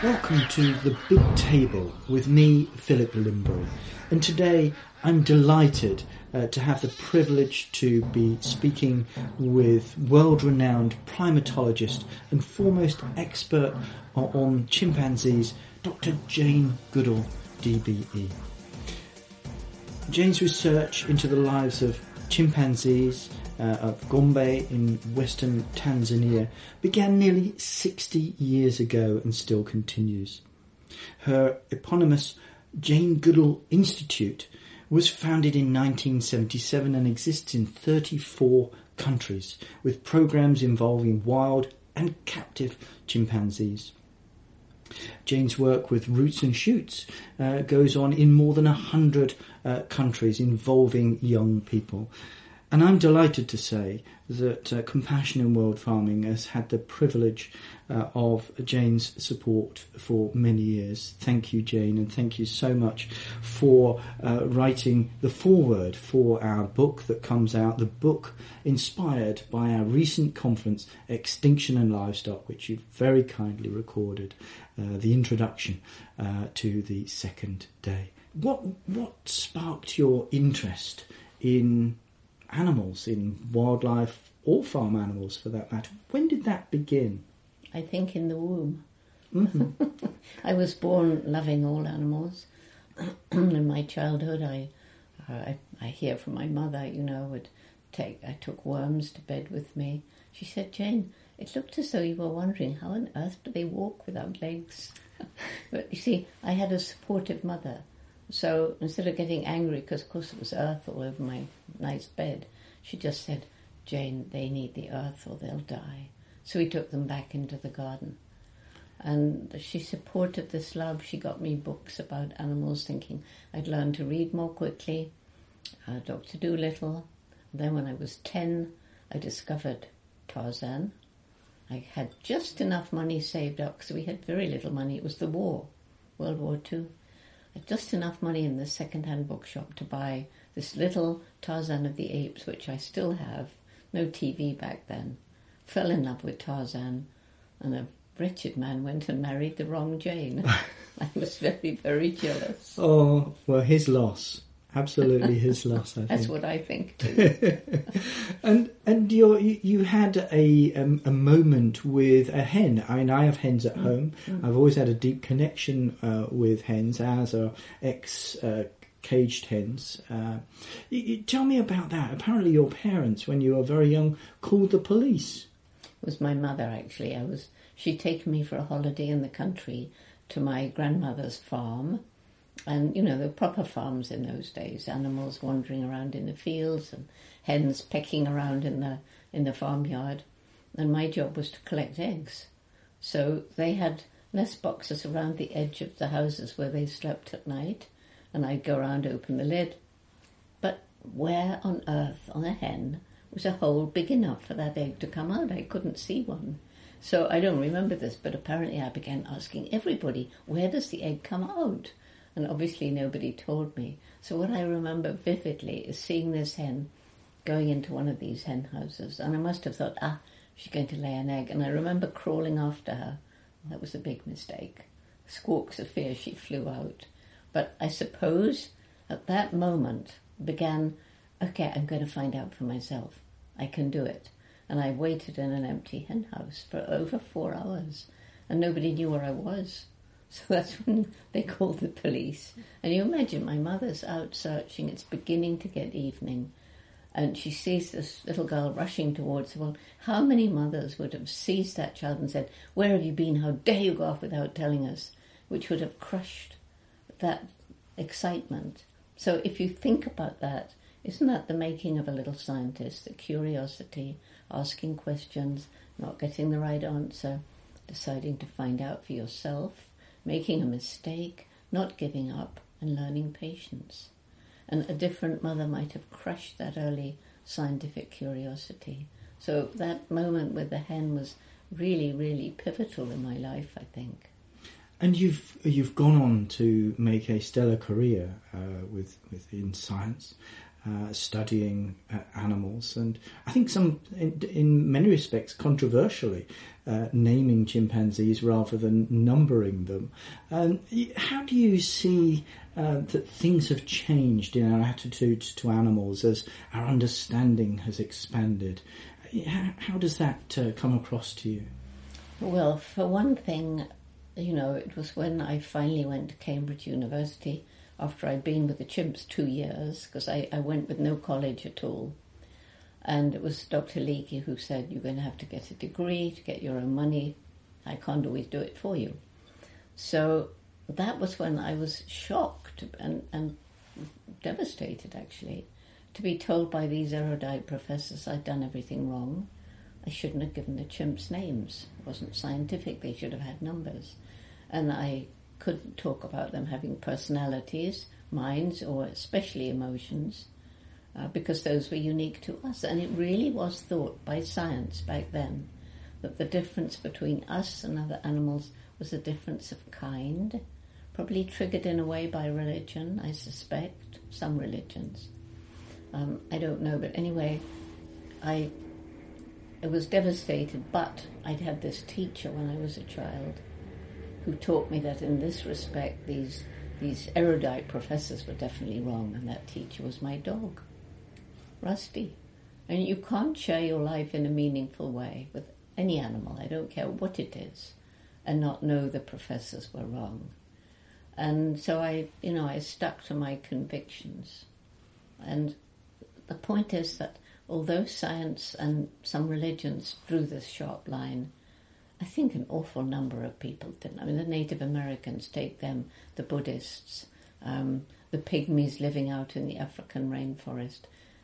Welcome to The Big Table with me, Philip Limbury. And today I'm delighted to have the privilege to be speaking with world-renowned primatologist and foremost expert on chimpanzees, Dr. Jane Goodall, DBE. Jane's research into the lives of chimpanzees of Gombe in western Tanzania began nearly 60 years ago and still continues. Her eponymous Jane Goodall Institute was founded in 1977 and exists in 34 countries, with programs involving wild and captive chimpanzees. Jane's work with Roots and Shoots goes on in more than 100 countries involving young people. And I'm delighted to say that Compassion in World Farming has had the privilege of Jane's support for many years. Thank you, Jane, and thank you so much for writing the foreword for our book that comes out, the book inspired by our recent conference, Extinction and Livestock, which you've very kindly recorded, the introduction to the second day. What sparked your interest in animals, in wildlife or farm animals for that matter? When did that begin? I think in the womb. Mm-hmm. I was born loving all animals. In my childhood, I hear from my mother, I took worms to bed with me. She said, "Jane, it looked as though you were wondering how on earth do they walk without legs?" But you see, I had a supportive mother. So instead of getting angry, because of course it was earth all over my nice bed, she just said, "Jane, they need the earth or they'll die." So we took them back into the garden. And she supported this love. She got me books about animals, thinking I'd learn to read more quickly. Dr. Dolittle. Then when I was 10, I discovered Tarzan. I had just enough money saved up, because we had very little money. It was the war, World War II. Just enough money in the second-hand bookshop to buy this little Tarzan of the Apes, which I still have. No TV back then. Fell in love with Tarzan, and a wretched man went and married the wrong Jane. I was very, very jealous. Oh, well, his loss. Absolutely his loss, I think. That's what I think too. and you had a moment with a hen. I mean, I have hens at home. I've always had a deep connection with hens, as are caged hens. Tell me about that. Apparently your parents, when you were very young, called the police. It was my mother, actually. She'd taken me for a holiday in the country to my grandmother's farm. And, there were proper farms in those days, animals wandering around in the fields and hens pecking around in the farmyard. And my job was to collect eggs. So they had nest boxes around the edge of the houses where they slept at night, and I'd go around, open the lid. But where on earth on a hen was a hole big enough for that egg to come out? I couldn't see one. So I don't remember this, but apparently I began asking everybody, where does the egg come out? And obviously nobody told me. So what I remember vividly is seeing this hen going into one of these hen houses. And I must have thought, she's going to lay an egg. And I remember crawling after her. That was a big mistake. Squawks of fear, she flew out. But I suppose at that moment began, okay, I'm going to find out for myself. I can do it. And I waited in an empty hen house for over 4 hours. And nobody knew where I was. So that's when they called the police. And you imagine my mother's out searching. It's beginning to get evening. And she sees this little girl rushing towards her. Well, how many mothers would have seized that child and said, "Where have you been? How dare you go off without telling us?" Which would have crushed that excitement. So if you think about that, isn't that the making of a little scientist? The curiosity, asking questions, not getting the right answer, deciding to find out for yourself, making a mistake, not giving up, and learning patience. And a different mother might have crushed that early scientific curiosity. So that moment with the hen was really, really pivotal in my life, I think. And you've gone on to make a stellar career in science. studying animals, and I think some, in many respects, controversially, naming chimpanzees rather than numbering them. How do you see that things have changed in our attitudes to animals as our understanding has expanded? How does that come across to you? Well, for one thing, it was when I finally went to Cambridge University after I'd been with the chimps 2 years, because I went with no college at all. And it was Dr. Leakey who said, you're going to have to get a degree to get your own money. I can't always do it for you. So that was when I was shocked and devastated, actually, to be told by these erudite professors I'd done everything wrong. I shouldn't have given the chimps names. It wasn't scientific. They should have had numbers. And I couldn't talk about them having personalities, minds, or especially emotions, because those were unique to us. And it really was thought by science back then that the difference between us and other animals was a difference of kind, probably triggered in a way by religion, I suspect, some religions. I don't know, but anyway, I was devastated, but I'd had this teacher when I was a child who taught me that in this respect these erudite professors were definitely wrong, and that teacher was my dog, Rusty. And you can't share your life in a meaningful way with any animal, I don't care what it is, and not know the professors were wrong. And so I stuck to my convictions. And the point is that although science and some religions drew this sharp line, I think an awful number of people didn't. I mean, the Native Americans, take them, the Buddhists, the pygmies living out in the African rainforest.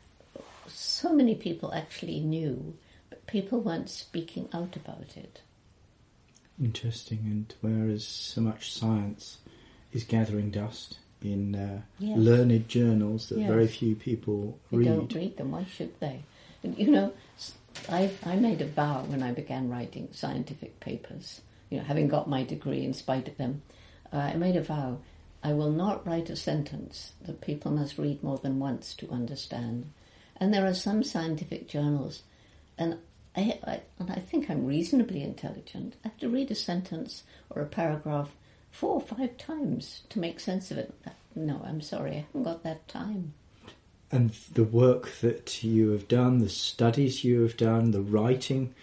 So many people actually knew, but people weren't speaking out about it. Interesting. And whereas so much science is gathering dust in learned journals that very few people read. They don't read them. Why should they? And, I made a vow when I began writing scientific papers, having got my degree in spite of them. I made a vow, I will not write a sentence that people must read more than once to understand. And there are some scientific journals, and I think I'm reasonably intelligent. I have to read a sentence or a paragraph 4 or 5 times to make sense of it. No, I'm sorry, I haven't got that time. And the work that you have done, the studies you have done, the writing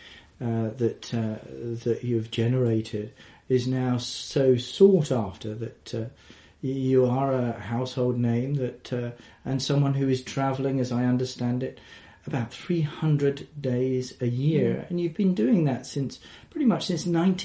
that you've generated is now so sought after that you are a household name and someone who is travelling, as I understand it, about 300 days a year. And you've been doing that pretty much since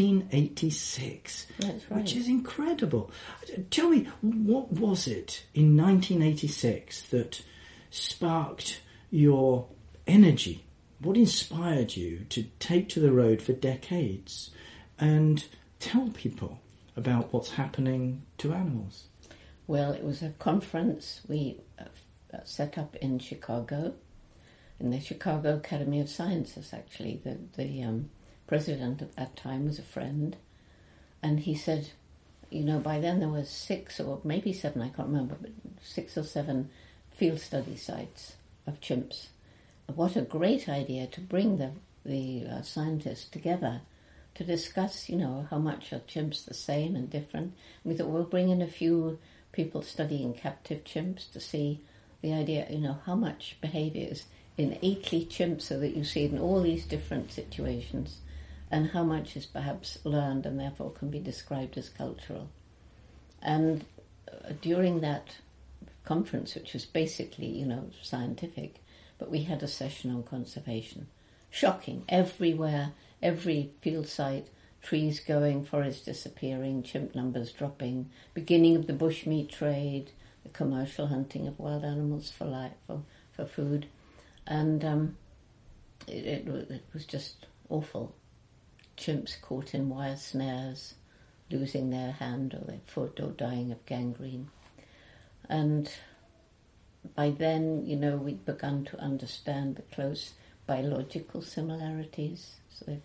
1986. That's right. Which is incredible. Tell me, what was it in 1986 that sparked your energy? What inspired you to take to the road for decades and tell people about what's happening to animals? Well, it was a conference we set up in Chicago, in the Chicago Academy of Sciences, actually. The president at that time was a friend, and he said, by then there were 6 or maybe 7, I can't remember, but 6 or 7 field study sites of chimps. What a great idea to bring the scientists together to discuss, how much are chimps the same and different. And we thought we'll bring in a few people studying captive chimps to see the idea, how much behaviour is innately chimp, so that you see it in all these different situations, and how much is perhaps learned and therefore can be described as cultural. And during that conference, which was basically, scientific, but we had a session on conservation. Shocking. Everywhere, every field site, trees going, forests disappearing, chimp numbers dropping, beginning of the bushmeat trade, the commercial hunting of wild animals for food. And it was just awful. Chimps caught in wire snares, losing their hand or their foot or dying of gangrene. And by then, we'd begun to understand the close biological similarities. So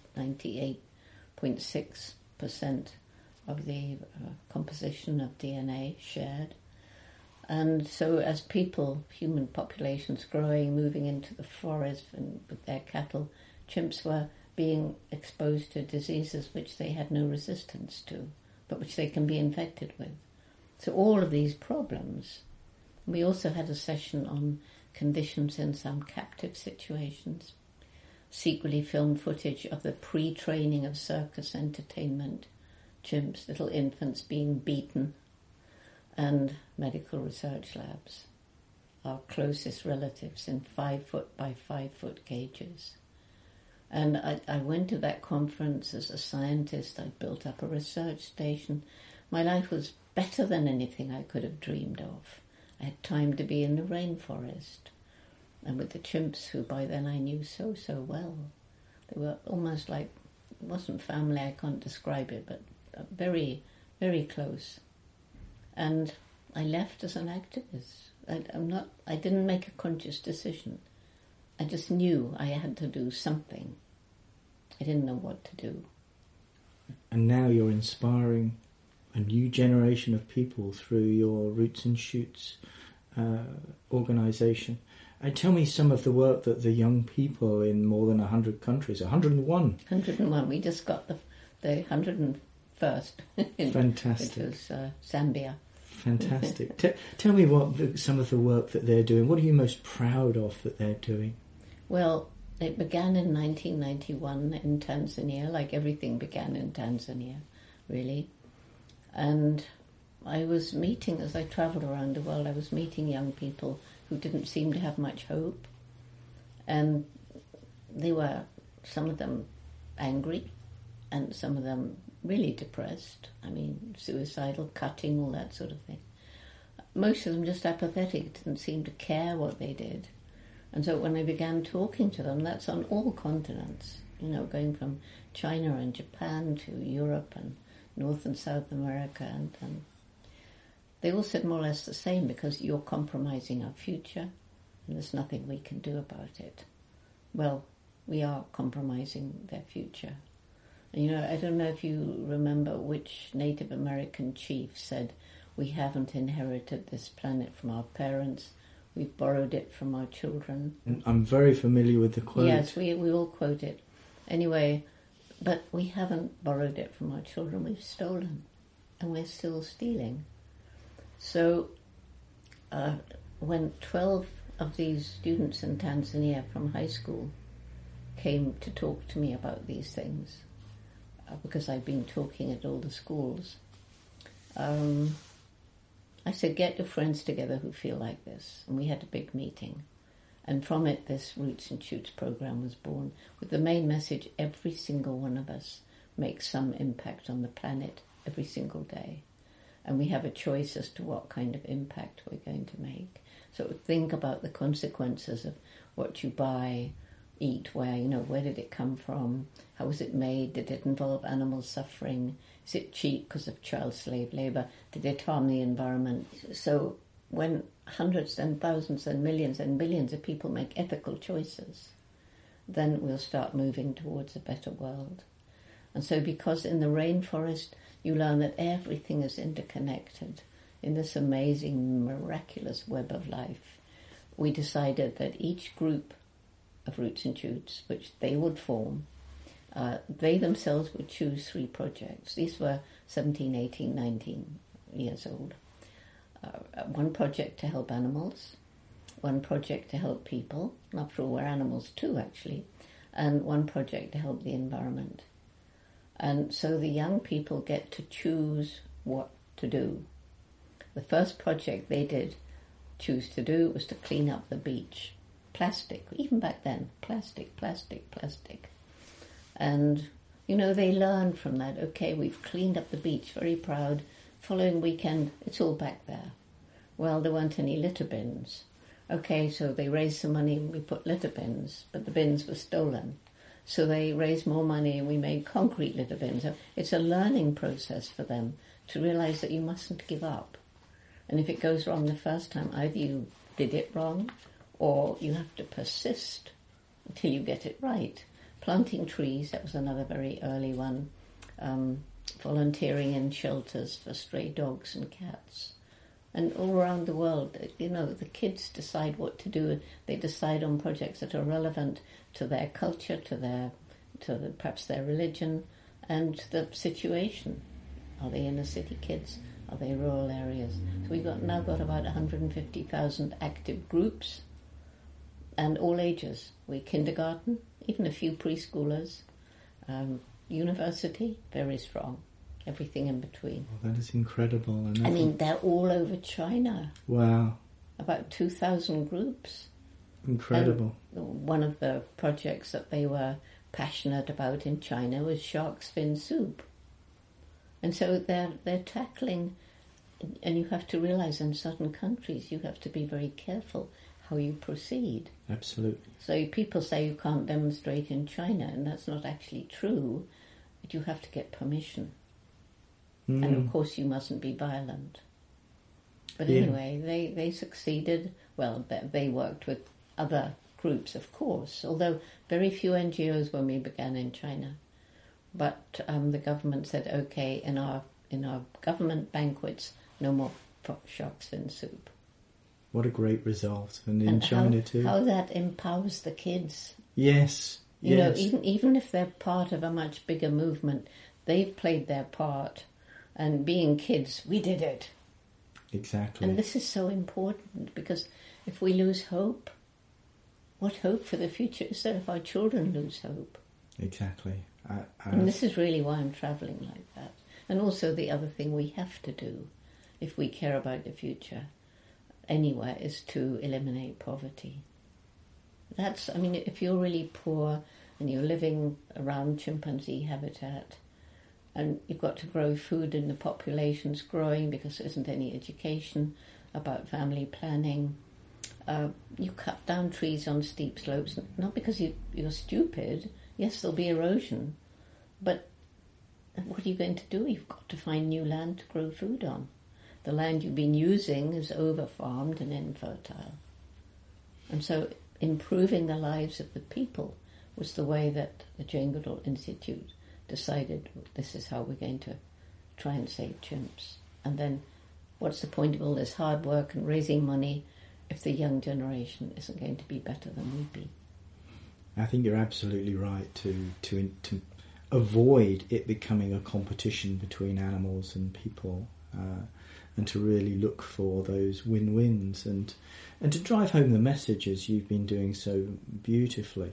98.6% of the composition of DNA shared. And so as human populations growing, moving into the forest and with their cattle, chimps were being exposed to diseases which they had no resistance to, but which they can be infected with. So all of these problems. We also had a session on conditions in some captive situations, secretly filmed footage of the pre-training of circus entertainment, chimps, little infants being beaten, and medical research labs, our closest relatives in 5 foot by 5 foot cages. And I went to that conference as a scientist. I built up a research station. My life was better than anything I could have dreamed of. I had time to be in the rainforest and with the chimps who by then I knew so well. They were almost like, it wasn't family, I can't describe it, but very, very close. And I left as an activist. I didn't make a conscious decision. I just knew I had to do something. I didn't know what to do. And now you're inspiring a new generation of people through your Roots and Shoots organisation. And tell me some of the work that the young people in more than 100 countries, 101. 101. We just got the 101st. Fantastic. Which was Zambia. Fantastic. Tell me some of the work that they're doing. What are you most proud of that they're doing? Well, it began in 1991 in Tanzania, like everything began in Tanzania, really. And I was meeting, as I travelled around the world, I was meeting young people who didn't seem to have much hope. And they were, some of them angry, and some of them really depressed. I mean, suicidal, cutting, all that sort of thing. Most of them just apathetic, didn't seem to care what they did. And so when I began talking to them, that's on all continents, going from China and Japan to Europe and North and South America. And they all said more or less the same, because you're compromising our future and there's nothing we can do about it. Well, we are compromising their future. And I don't know if you remember which Native American chief said, "We haven't inherited this planet from our parents, we've borrowed it from our children." I'm very familiar with the quote. Yes, we all quote it. Anyway, but we haven't borrowed it from our children, we've stolen, and we're still stealing. So when 12 of these students in Tanzania from high school came to talk to me about these things, because I've been talking at all the schools, I said, get your friends together who feel like this. And we had a big meeting. And from it, this Roots and Shoots program was born, with the main message, every single one of us makes some impact on the planet every single day. And we have a choice as to what kind of impact we're going to make. So think about the consequences of what you buy, eat, where did it come from? How was it made? Did it involve animal suffering? Is it cheap because of child slave labour? Did it harm the environment? So when hundreds and thousands and millions and billions of people make ethical choices, then we'll start moving towards a better world. And so because in the rainforest you learn that everything is interconnected in this amazing, miraculous web of life, we decided that each group of Roots and Shoots, which they would form, they themselves would choose 3 projects. These were 17, 18, 19 years old. One project to help animals, one project to help people, and after all we're animals too actually, and one project to help the environment. And so the young people get to choose what to do. The first project they did choose to do was to clean up the beach. Plastic, even back then, plastic. And, they learned from that, okay, we've cleaned up the beach, very proud. Following weekend, it's all back there. Well, there weren't any litter bins. Okay, so they raised some money and we put litter bins, but the bins were stolen. So they raised more money and we made concrete litter bins. So it's a learning process for them to realise that you mustn't give up. And if it goes wrong the first time, either you did it wrong or you have to persist until you get it right. Planting trees, that was another very early one. Volunteering in shelters for stray dogs and cats. And all around the world, the kids decide what to do. They decide on projects that are relevant to their culture, perhaps their religion, and the situation. Are they inner city kids? Are they rural areas? So we've now got about 150,000 active groups, and all ages. We're kindergarten, even a few preschoolers, university, very strong, everything in between. Well, that is incredible. And I mean, they're all over China. Wow. About 2,000 groups. Incredible. And one of the projects that they were passionate about in China was shark's fin soup. And so they're tackling, and you have to realise in certain countries you have to be very careful how you proceed. Absolutely. So people say you can't demonstrate in China, and that's not actually true, but you have to get permission. And of course you mustn't be violent. But anyway, they succeeded. Well, they worked with other groups, of course, although very few NGOs when we began in China. But the government said, okay, in our government banquets, no more shark's fin soup. What a great result. And in China too. How that empowers the kids. Yes. You know, even if they're part of a much bigger movement, they've played their part. And being kids, we did it. Exactly. And this is so important, because if we lose hope, what hope for the future is there if our children lose hope? Exactly. And this is really why I'm travelling like that. And also the other thing we have to do, if we care about the future anywhere, is to eliminate poverty. If you're really poor and you're living around chimpanzee habitat, and you've got to grow food and the population's growing because there isn't any education about family planning. You cut down trees on steep slopes, not because you're stupid. Yes, there'll be erosion, but what are you going to do? You've got to find new land to grow food on. The land you've been using is over-farmed and infertile. And so improving the lives of the people was the way that the Jane Goodall Institute decided this is how we're going to try and save chimps. And then what's the point of all this hard work and raising money if the young generation isn't going to be better than we'd be? I think you're absolutely right to avoid it becoming a competition between animals and people, and to really look for those win-wins and to drive home the message, as you've been doing so beautifully,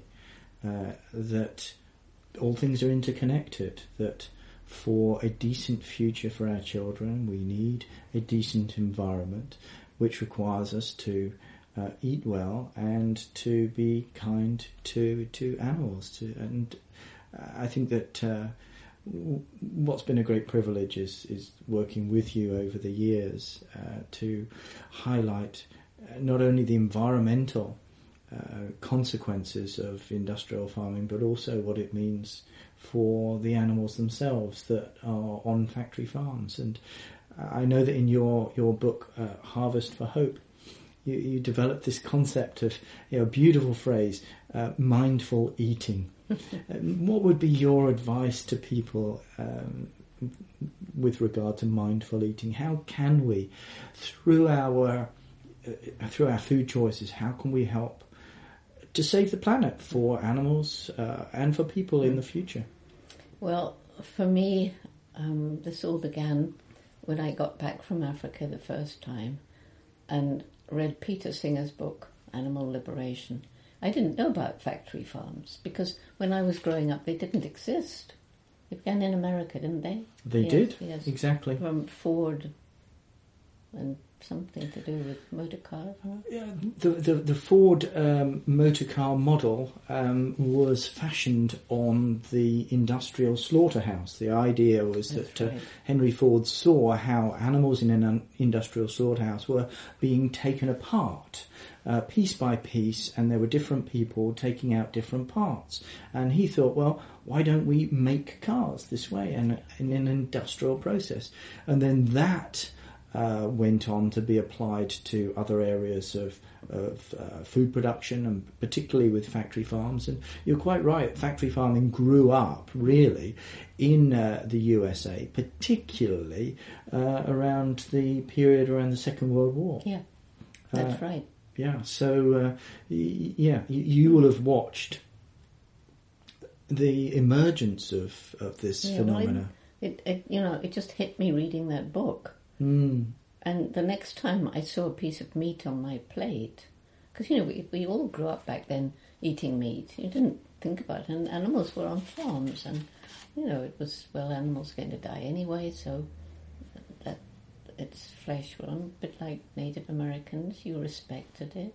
that all things are interconnected, that for a decent future for our children we need a decent environment, which requires us to eat well and to be kind to animals. And I think that what's been a great privilege is working with you over the years to highlight not only the environmental consequences of industrial farming, but also what it means for the animals themselves that are on factory farms. And I know that in your book, Harvest for Hope, you developed this concept of, a beautiful phrase, mindful eating. What would be your advice to people with regard to mindful eating? How can we, through our food choices, how can we help to save the planet for animals and for people in the future? Well, for me, this all began when I got back from Africa the first time and read Peter Singer's book, Animal Liberation. I didn't know about factory farms because when I was growing up they didn't exist. They began in America, didn't they? They did, yes. Exactly. From Ford and something to do with motor cars. Yeah, the Ford motor car model was fashioned on the industrial slaughterhouse. The idea was that Henry Ford saw how animals in an industrial slaughterhouse were being taken apart piece by piece, and there were different people taking out different parts. And he thought, well, why don't we make cars this way and in an industrial process? And then that went on to be applied to other areas of food production, and particularly with factory farms. And you're quite right, factory farming grew up really in the USA, particularly around the period around the Second World War. Yeah, that's right. Yeah, so you will have watched the emergence of this phenomena. Well, it just hit me reading that book. Mm. And the next time I saw a piece of meat on my plate, because, we all grew up back then eating meat. You didn't think about it. And animals were on farms. And, it was, animals going to die anyway, so that its flesh was a bit like Native Americans. You respected it.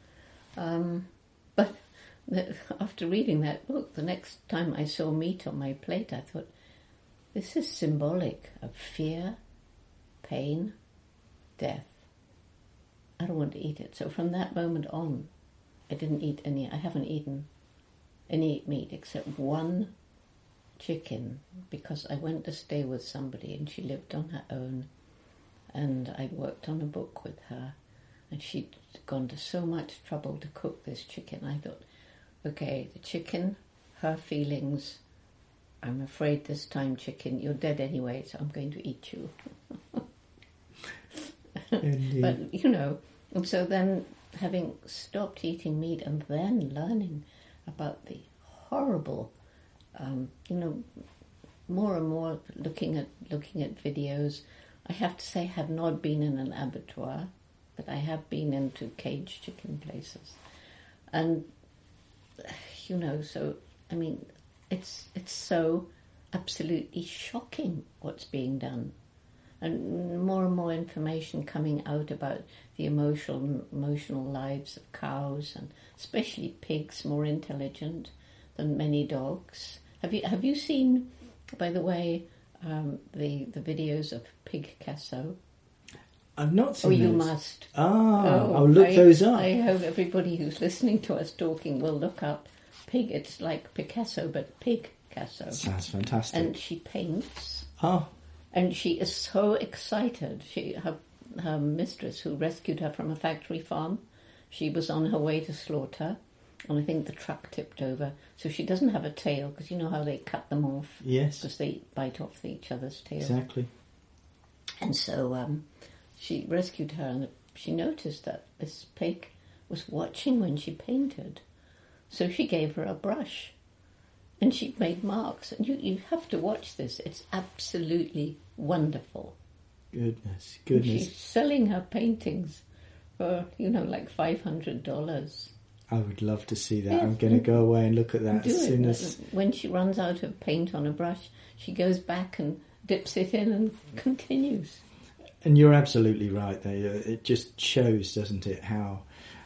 But after reading that book, the next time I saw meat on my plate, I thought, this is symbolic of fear, pain, death. I don't want to eat it. So from that moment on, I haven't eaten any meat except one chicken, because I went to stay with somebody and she lived on her own, and I worked on a book with her, and she'd gone to so much trouble to cook this chicken. I thought, okay, the chicken, her feelings, I'm afraid this time, chicken, you're dead anyway, so I'm going to eat you. But, and so then having stopped eating meat and then learning about the horrible, more and more looking at videos. I have to say I have not been in an abattoir, but I have been into caged chicken places. And, so, it's so absolutely shocking what's being done. And more information coming out about the emotional lives of cows, and especially pigs, more intelligent than many dogs. Have you seen, by the way, the videos of Picasso? I've not seen those. You must. I'll look those up. I hope everybody who's listening to us talking will look up pig. It's like Picasso, but Picasso. Sounds fantastic. And she paints. Oh. And she is so excited. Her mistress, who rescued her from a factory farm, she was on her way to slaughter, and I think the truck tipped over. So she doesn't have a tail, because you know how they cut them off? Yes. Because they bite off each other's tails. Exactly. And so she rescued her, and she noticed that this pig was watching when she painted. So she gave her a brush. And she made marks. And you have to watch this. It's absolutely wonderful. Goodness. And she's selling her paintings for, like $500. I would love to see that. Yes. I'm going to go away and look at that as soon as... When she runs out of paint on a brush, she goes back and dips it in and continues. And you're absolutely right there. It just shows, doesn't it, how...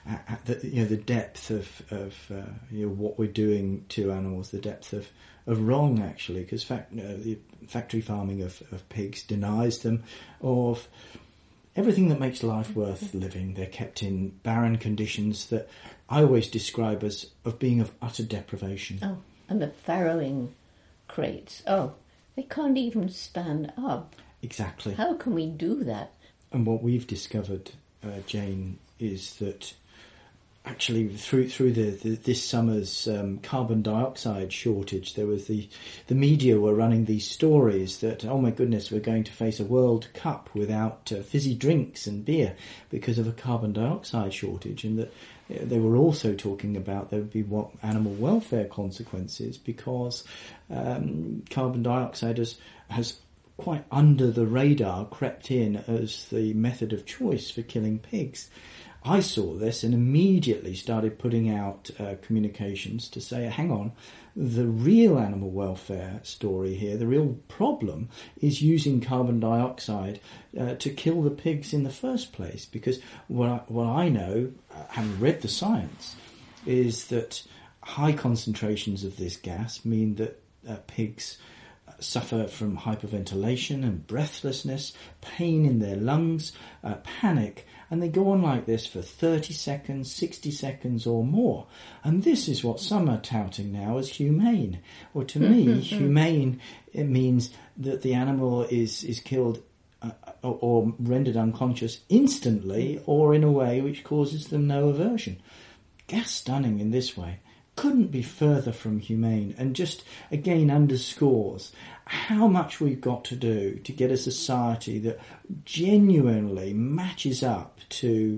the depth of what we're doing to animals, the depth of wrong, actually, because the factory farming of pigs denies them of everything that makes life worth living. They're kept in barren conditions that I always describe as of being of utter deprivation. Oh, and the farrowing crates. Oh, they can't even stand up. Exactly. How can we do that? And what we've discovered, Jane, is that actually through this summer's carbon dioxide shortage, there was the media were running these stories that, oh my goodness, we're going to face a World Cup without fizzy drinks and beer because of a carbon dioxide shortage, and that they were also talking about there would be animal welfare consequences because carbon dioxide has quite under the radar crept in as the method of choice for killing pigs. I saw this and immediately started putting out communications to say, hang on, the real animal welfare story here, the real problem is using carbon dioxide to kill the pigs in the first place. Because what I know, having read the science, is that high concentrations of this gas mean that pigs suffer from hyperventilation and breathlessness, pain in their lungs, panic, and they go on like this for 30 seconds, 60 seconds or more. And this is what some are touting now as humane. Or to me, humane, it means that the animal is killed or rendered unconscious instantly, or in a way which causes them no aversion. Gas stunning in this way couldn't be further from humane, and just again underscores how much we've got to do to get a society that genuinely matches up to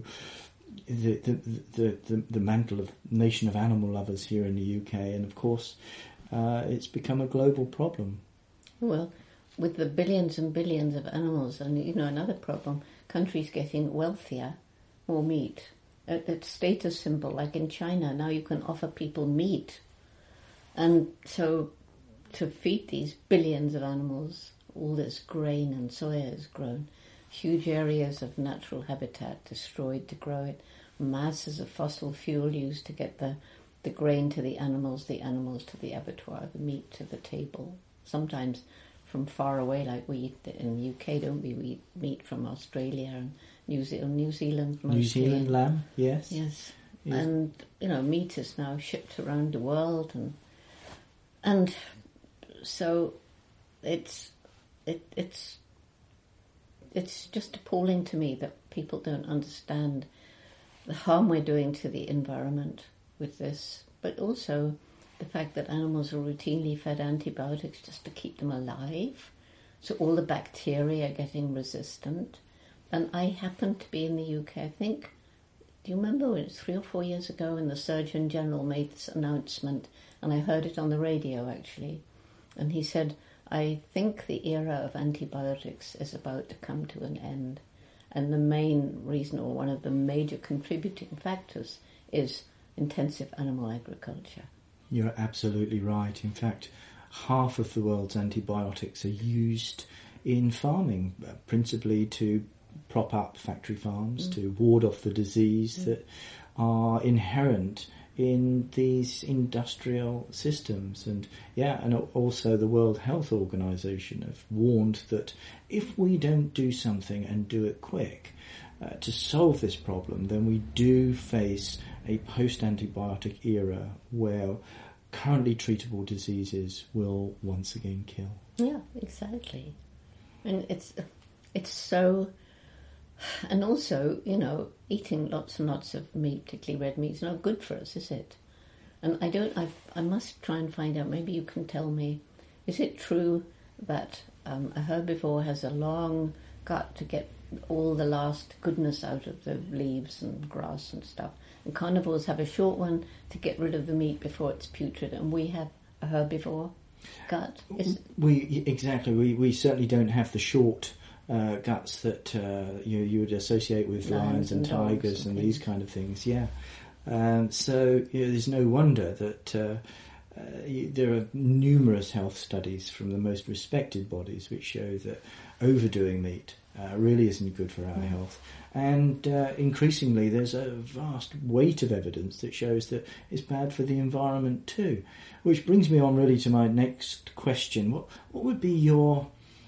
the mantle of nation of animal lovers here in the UK, and of course it's become a global problem. Well, with the billions and billions of animals, and another problem, countries getting wealthier, more meat. It's status symbol, like in China, now you can offer people meat. And so to feed these billions of animals, all this grain and soya is grown, huge areas of natural habitat destroyed to grow it, masses of fossil fuel used to get the grain to the animals to the abattoir, the meat to the table. Sometimes from far away, like we eat in the UK, don't we? We eat meat from Australia and New Zealand mostly. New Zealand lamb, yes. Yes. And, meat is now shipped around the world. And so it's just appalling to me that people don't understand the harm we're doing to the environment with this, but also the fact that animals are routinely fed antibiotics just to keep them alive. So all the bacteria are getting resistant. And I happened to be in the UK, I think, do you remember when it was 3 or 4 years ago when the Surgeon General made this announcement, and I heard it on the radio actually, and he said, I think the era of antibiotics is about to come to an end. And the main reason, or one of the major contributing factors, is intensive animal agriculture. You're absolutely right. In fact, half of the world's antibiotics are used in farming, principally to prop up factory farms, to ward off the disease that are inherent in these industrial systems. And also the World Health Organization have warned that if we don't do something and do it quick to solve this problem, then we do face a post-antibiotic era where currently treatable diseases will once again kill. Yeah, exactly. And it's so... And also, eating lots and lots of meat, particularly red meat, is not good for us, is it? And I must try and find out, maybe you can tell me, is it true that a herbivore has a long gut to get all the last goodness out of the leaves and grass and stuff, and carnivores have a short one to get rid of the meat before it's putrid, and we have a herbivore gut? We certainly don't have the short guts that you would associate with lions and tigers and these kind of things, so there's no wonder that there are numerous health studies from the most respected bodies which show that overdoing meat really isn't good for our health, and increasingly there's a vast weight of evidence that shows that it's bad for the environment too, which brings me on really to my next question. What would be your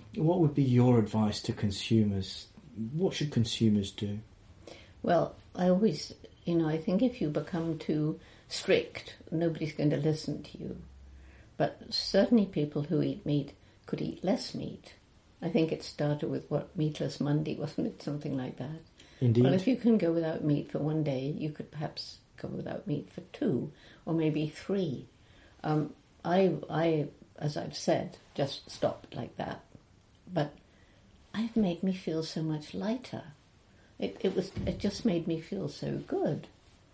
advice to consumers? What should consumers do? Well, I always, I think if you become too strict, nobody's going to listen to you. But certainly people who eat meat could eat less meat. I think it started with, Meatless Monday, wasn't it? Something like that. Indeed. Well, if you can go without meat for one day, you could perhaps go without meat for 2 or maybe 3. I, as I've said, just stopped like that. But it made me feel so much lighter. It just made me feel so good.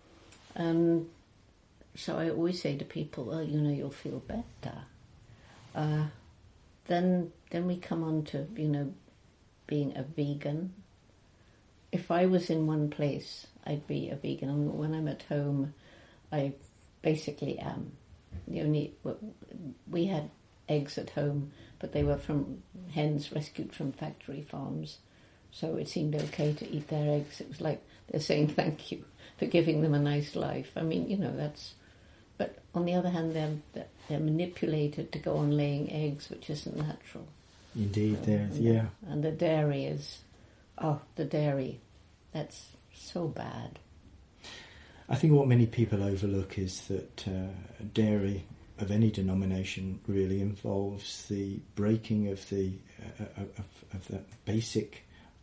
So I always say to people, well, you'll feel better. Then we come on to, being a vegan. If I was in one place, I'd be a vegan. When I'm at home, I basically am. We had eggs at home, but they were from hens rescued from factory farms, so it seemed okay to eat their eggs. It was like they're saying thank you for giving them a nice life. I mean, that's... But on the other hand, they're manipulated to go on laying eggs, which isn't natural. Indeed, so, And the dairy, that's so bad. I think what many people overlook is that dairy of any denomination really involves the breaking of the basic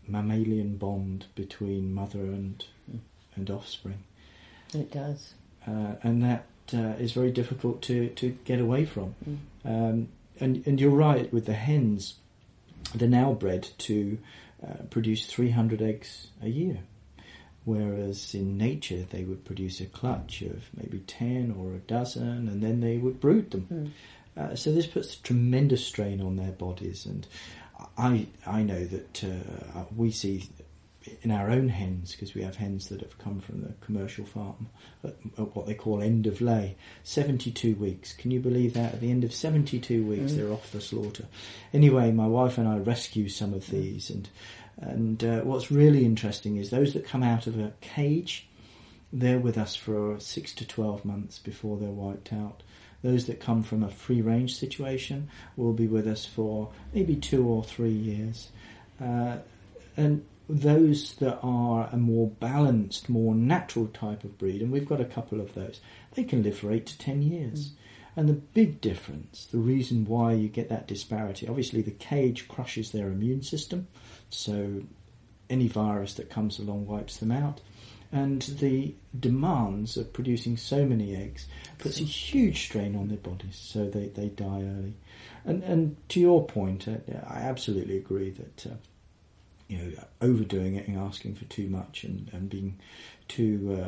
mammalian bond between mother and offspring. It does. And that is very difficult to get away from. And you're right with the hens. They're now bred to produce 300 eggs a year, whereas in nature they would produce a clutch of maybe 10 or a dozen, and then they would brood them. So this puts tremendous strain on their bodies, and I know that we see in our own hens, because we have hens that have come from the commercial farm at what they call end of lay, 72 weeks. Can you believe that? At the end of 72 weeks they're off the slaughter. Anyway, my wife and I rescue some of these, and what's really interesting is those that come out of a cage, they're with us for 6 to 12 months before they're wiped out. Those that come from a free-range situation will be with us for maybe 2 or 3 years. And those that are a more balanced, more natural type of breed, and we've got a couple of those, they can live for 8 to 10 years. And the big difference, the reason why you get that disparity, obviously the cage crushes their immune system, so any virus that comes along wipes them out. And the demands of producing so many eggs puts a huge strain on their bodies, so they die early. And to your point, I absolutely agree that overdoing it and asking for too much and being too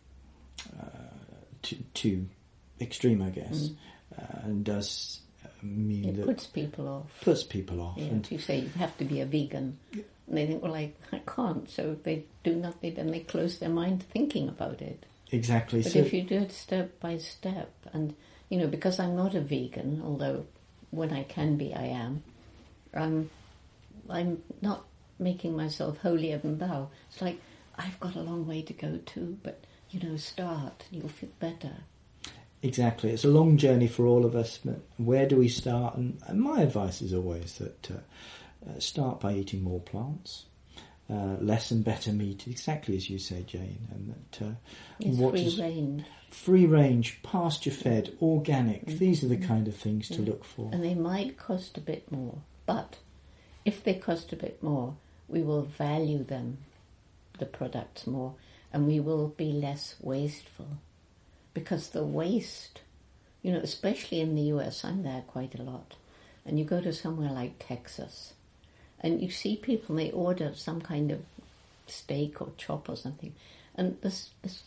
extreme, I guess, and does mean it that puts people off. Yeah, and if you say you have to be a vegan, and they think, well, I can't, so they do nothing, then they close their mind thinking about it. Exactly. But if you do it step by step, and because I'm not a vegan, although when I can be, I am. I'm not making myself holier than thou. It's like I've got a long way to go too, but start, and you'll feel better. Exactly. It's a long journey for all of us, but where do we start? And my advice is always that start by eating more plants, less and better meat, exactly as you say, Jane. And that free range, pasture fed, organic. These are the kind of things to look for. And they might cost a bit more, but if they cost a bit more, we will value them, the products, more, and we will be less wasteful. Because the waste, especially in the US, I'm there quite a lot, and you go to somewhere like Texas, and you see people, they order some kind of steak or chop or something, and this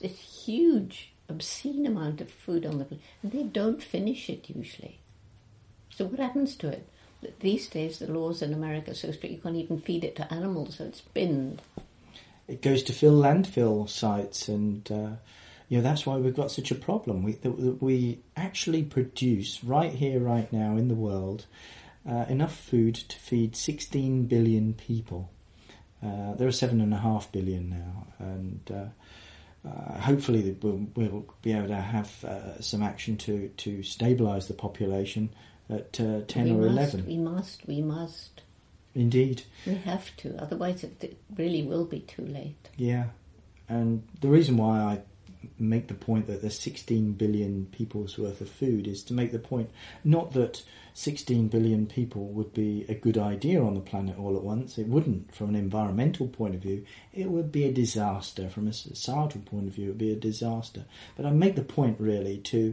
huge, obscene amount of food on the plate, and they don't finish it usually. So what happens to it? These days the laws in America are so strict you can't even feed it to animals, so it's binned. It goes to fill landfill sites, and that's why we've got such a problem. We actually produce right here, right now in the world, enough food to feed 16 billion people. There are 7.5 billion now, and hopefully we'll be able to have some action to stabilise the population at 10 or 11. We must. Indeed. We have to, otherwise it really will be too late. Yeah, and the reason why I make the point that there's 16 billion people's worth of food is to make the point not that 16 billion people would be a good idea on the planet all at once. It wouldn't. From an environmental point of view, it would be a disaster. From a societal point of view, it would be a disaster. But I make the point really to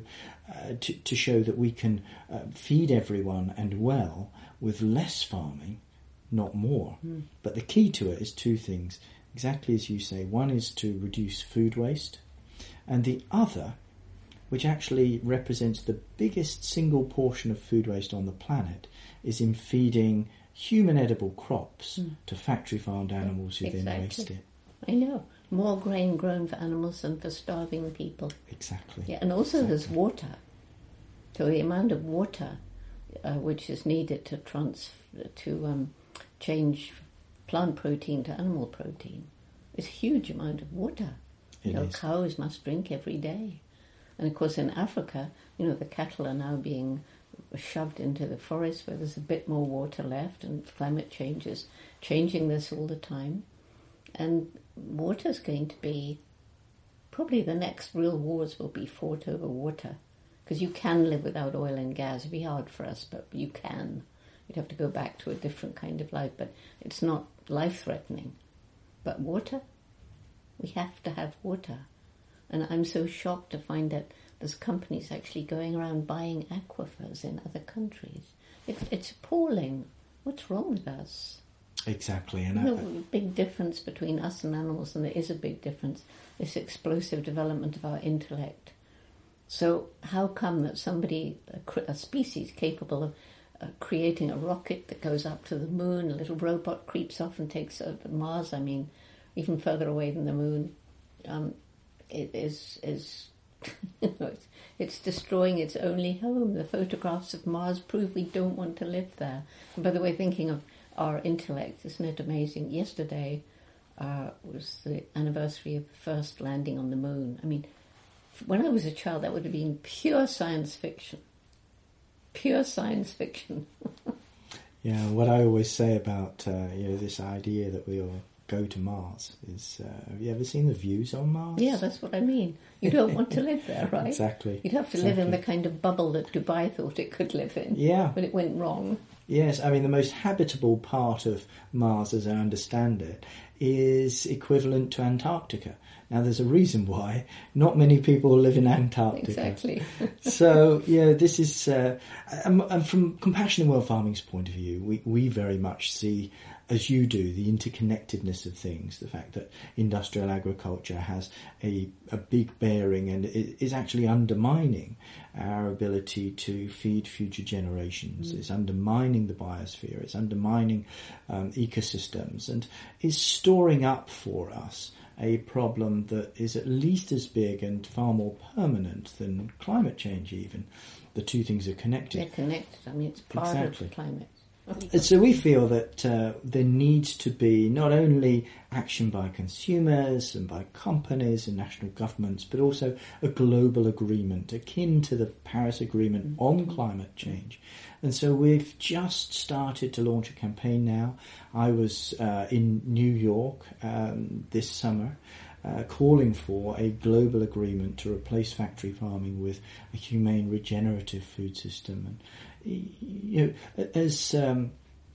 show that we can feed everyone and well with less farming, not more. But the key to it is two things, exactly as you say. One is to reduce food waste, and the other, which actually represents the biggest single portion of food waste on the planet, is in feeding human edible crops to factory farmed animals who then waste it. I know. More grain grown for animals than for starving people. Exactly. Yeah, and also there's water. So the amount of water which is needed to change plant protein to animal protein is a huge amount of water. Cows must drink every day. And of course in Africa, the cattle are now being shoved into the forest where there's a bit more water left, and climate change is changing this all the time. And water's going to be, probably the next real wars will be fought over water. Because you can live without oil and gas. It'd be hard for us, but you can. We'd have to go back to a different kind of life, but it's not life-threatening. But water? We have to have water. And I'm so shocked to find that there's companies actually going around buying aquifers in other countries. It's appalling. What's wrong with us? Exactly. And There's a big difference between us and animals, and there is a big difference. This explosive development of our intellect. So how come that somebody, a species capable of creating a rocket that goes up to the moon, a little robot creeps off and takes Mars, I mean, even further away than the moon, it is it's destroying its only home. The photographs of Mars prove we don't want to live there. And by the way, thinking of our intellect, isn't it amazing? Yesterday was the anniversary of the first landing on the moon. I mean, when I was a child, that would have been pure science fiction. Pure science fiction. Yeah, what I always say about this idea that we'll go to Mars is, have you ever seen the views on Mars? Yeah, that's what I mean. You don't want to live there, right? Exactly. You'd have to live in the kind of bubble that Dubai thought it could live in. Yeah. But it went wrong. Yes, I mean, the most habitable part of Mars, as I understand it, is equivalent to Antarctica. Now, there's a reason why not many people live in Antarctica. Exactly. So, this is... and from Compassionate World Farming's point of view, we very much see, as you do, the interconnectedness of things, the fact that industrial agriculture has a big bearing and is actually undermining our ability to feed future generations. It's undermining the biosphere, it's undermining ecosystems, and is storing up for us a problem that is at least as big and far more permanent than climate change even. The two things are connected. They're connected. I mean, it's part of the climate. So we feel that there needs to be not only action by consumers and by companies and national governments, but also a global agreement akin to the Paris Agreement on climate change. And so we've just started to launch a campaign now. I was in New York this summer calling for a global agreement to replace factory farming with a humane regenerative food system. And as a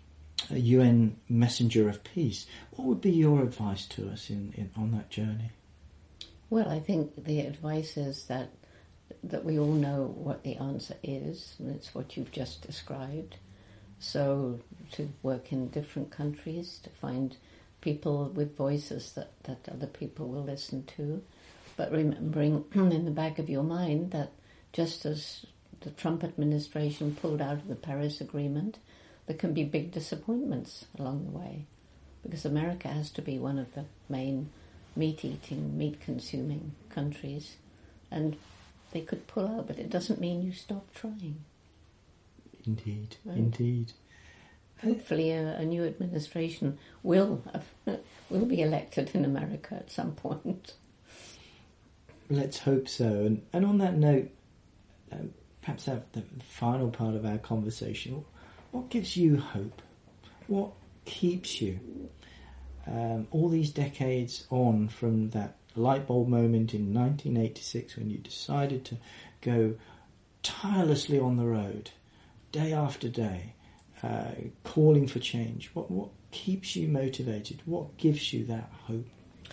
UN messenger of peace, what would be your advice to us on that journey? Well, I think the advice is that we all know what the answer is, and it's what you've just described. So to work in different countries, to find people with voices that other people will listen to, but remembering in the back of your mind that just as the Trump administration pulled out of the Paris Agreement, there can be big disappointments along the way, because America has to be one of the main meat-eating, meat-consuming countries, and they could pull out, but it doesn't mean you stop trying. Indeed, right? Indeed. Hopefully a new administration will be elected in America at some point. Let's hope so. And on that note, perhaps the final part of our conversation, what gives you hope? What keeps you all these decades on from that light bulb moment in 1986 when you decided to go tirelessly on the road, day after day, calling for change? What keeps you motivated? What gives you that hope?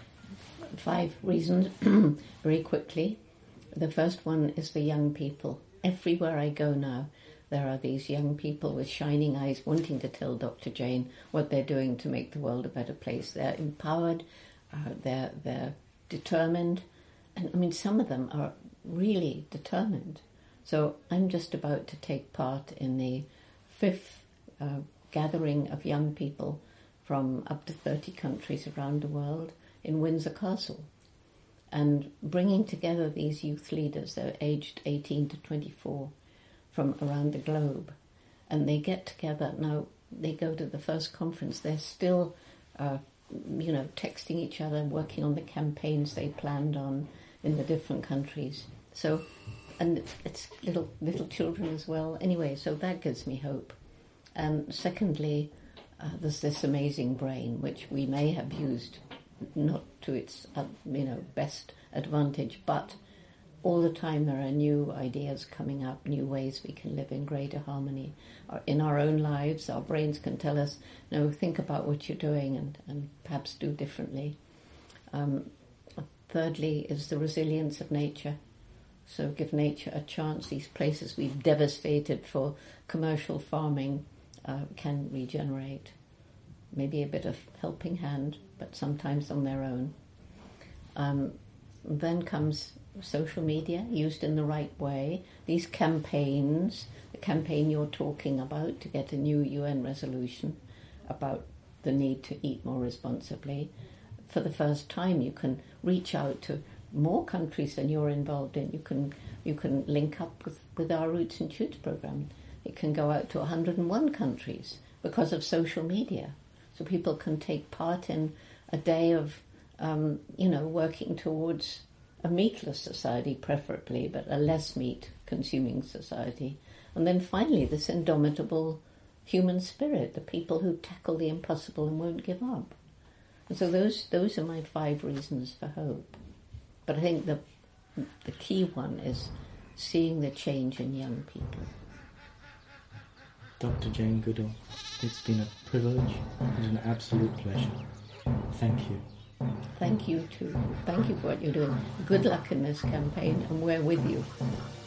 5 reasons, very quickly. The first one is the young people. Everywhere I go now, there are these young people with shining eyes wanting to tell Dr. Jane what they're doing to make the world a better place. They're empowered, they're determined, and I mean some of them are really determined. So I'm just about to take part in the 5th gathering of young people from up to 30 countries around the world in Windsor Castle, and bringing together these youth leaders. They're aged 18 to 24 from around the globe, and they get together. Now they go to the first conference, they're still texting each other, working on the campaigns they planned on in the different countries. So, and it's little children as well. Anyway, so that gives me hope. And secondly, there's this amazing brain which we may have used not to its best advantage, but all the time there are new ideas coming up, new ways we can live in greater harmony in our own lives. Our brains can tell us, no, think about what you're doing and perhaps do differently. Thirdly is the resilience of nature. So give nature a chance. These places we've devastated for commercial farming can regenerate. Maybe a bit of helping hand, but sometimes on their own. Then comes social media, used in the right way. These campaigns, the campaign you're talking about to get a new UN resolution about the need to eat more responsibly. For the first time, you can reach out to more countries than you're involved in. You can link up with our Roots and Shoots program. It can go out to 101 countries because of social media. So people can take part in a day of, working towards a meatless society, preferably, but a less meat-consuming society. And then finally, this indomitable human spirit, the people who tackle the impossible and won't give up. And so those are my 5 reasons for hope. But I think the key one is seeing the change in young people. Dr. Jane Goodall, it's been a privilege and an absolute pleasure. Thank you. Thank you too. Thank you for what you're doing. Good luck in this campaign, and we're with you.